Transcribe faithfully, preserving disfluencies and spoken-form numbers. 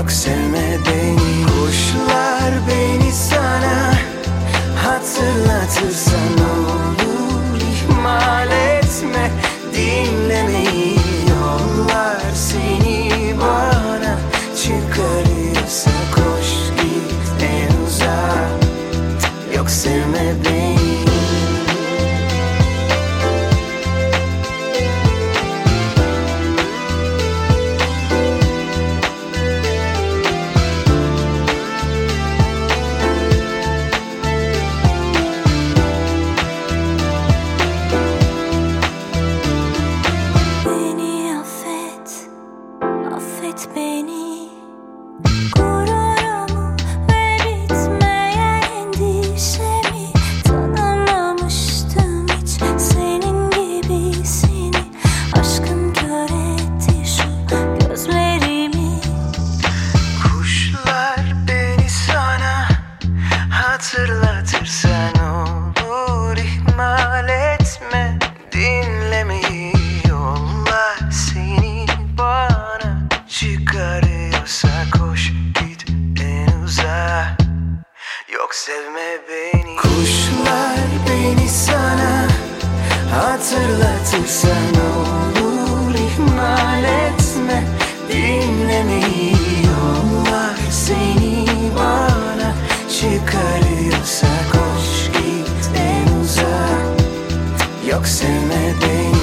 Yok sevme beni. Kuşlar beni sana hatırlatırsa ne olur, ihmal etme dinlemeyi. Yollar seni bana çıkarırsa koş git en uzağa. Yok sevme beni. Affet beni, gururumu ve bitmeyen endişemi. Tanımamıştım hiç senin gibisini. Aşkın kör etti şu gözlerimi. Kuşlar beni sana hatırlatırsa ne olur, ihmal etme dinlemeyi. Yollar seni bana çıkarıyorsa koş git en uzağa. Yok sevme beni. Kuşlar beni sana hatırlatırsa ne olur, ihmal etme dinlemeyi. Yollar seni bana çıkarıyorsa koş git en uzağa. Yok sevme beni.